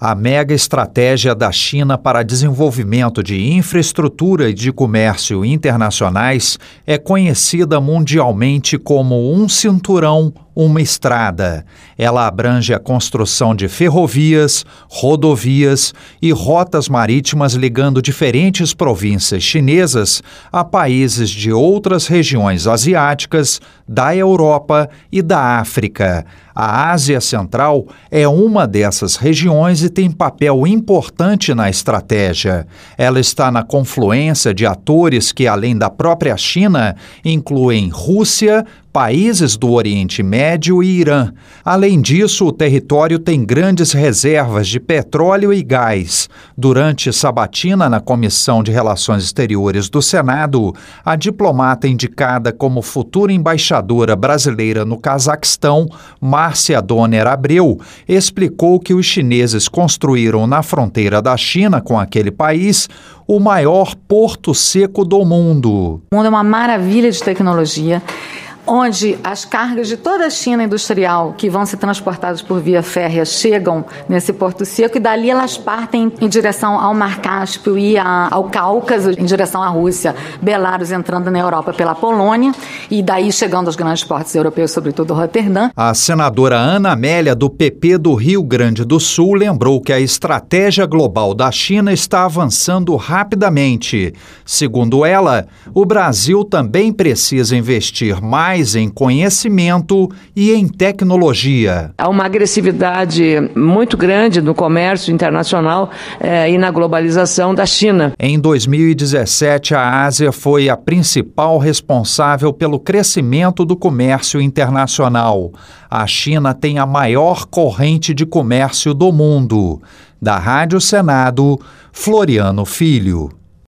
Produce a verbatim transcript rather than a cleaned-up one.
A mega estratégia da China para desenvolvimento de infraestrutura e de comércio internacionais é conhecida mundialmente como um cinturão, uma estrada. Ela abrange a construção de ferrovias, rodovias e rotas marítimas ligando diferentes províncias chinesas a países de outras regiões asiáticas, da Europa e da África. A Ásia Central é uma dessas regiões e tem papel importante na estratégia. Ela está na confluência de atores que, além da própria China, incluem Rússia, países do Oriente Médio e Irã. Além disso, o território tem grandes reservas de petróleo e gás. Durante sabatina na Comissão de Relações Exteriores do Senado, a diplomata indicada como futura embaixadora brasileira no Cazaquistão, Márcia Donner Abreu, explicou que os chineses construíram na fronteira da China com aquele país o maior porto seco do mundo. O mundo é uma maravilha de tecnologia, onde as cargas de toda a China industrial que vão ser transportadas por via férrea chegam nesse porto seco e dali elas partem em direção ao Mar Cáspio e a, ao Cáucaso, em direção à Rússia, Belarus entrando na Europa pela Polônia e daí chegando aos grandes portos europeus, sobretudo Roterdã. A senadora Ana Amélia, do P P do Rio Grande do Sul, lembrou que a estratégia global da China está avançando rapidamente. Segundo ela, o Brasil também precisa investir mais em conhecimento e em tecnologia. Há uma agressividade muito grande no comércio internacional eh, e na globalização da China. Em dois mil e dezessete, a Ásia foi a principal responsável pelo crescimento do comércio internacional. A China tem a maior corrente de comércio do mundo. Da Rádio Senado, Floriano Filho.